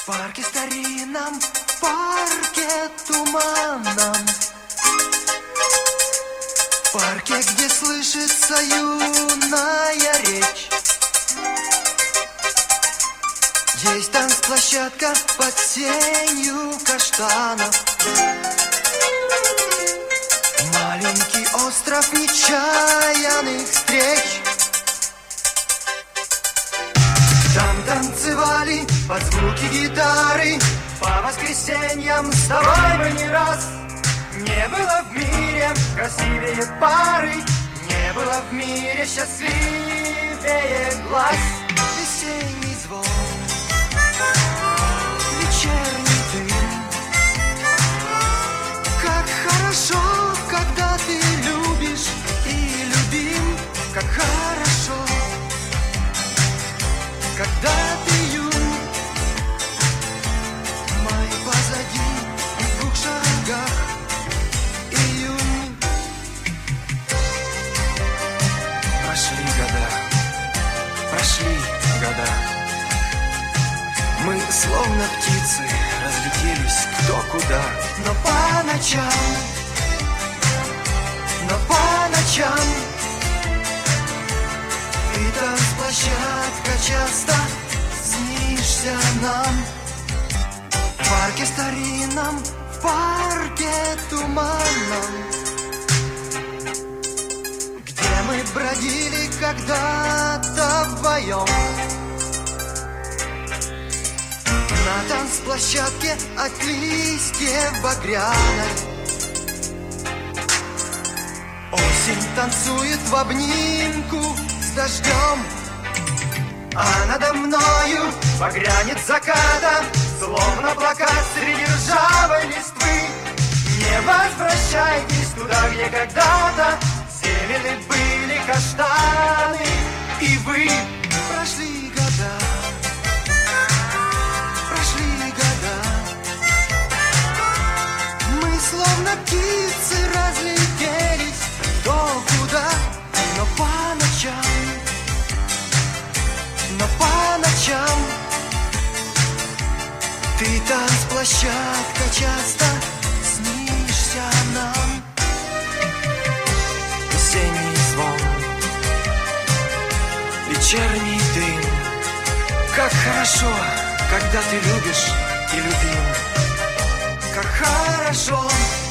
парке старинном, в парке туманном, в парке, где слышится юная речь. Есть танцплощадка под сенью каштанов, маленький остров нечаянных встреч. Там танцевали под звуки гитары, по воскресеньям с тобой мы не раз. Не было в мире красивее пары, не было в мире счастливее глаз. Весенний звон, вечерний дым. Как хорошо, когда ты любишь и любим. Как хорошо, когда ты юн. Май позади, в 2 шагах июнь. Прошли года, прошли года. Мы словно птицы разлетелись кто куда. Но по ночам ты танцплощадка часто снишься нам. В парке старинном, в парке туманном, где мы бродили когда-то вдвоем. На танцплощадке от листьев багряной осень танцует в обнимку с дождем. А надо мною багрянец заката, словно плакат среди ржавой листвы. Не возвращайтесь туда, где когда-то зелены были каштаны. И вы прошли года, прошли года. Мы словно птицы разлетелись кто куда. Но по ночам ты танцплощадка часто снишься нам. Весенний звон, вечерний дым. Как хорошо, когда ты любишь и любим. Как хорошо,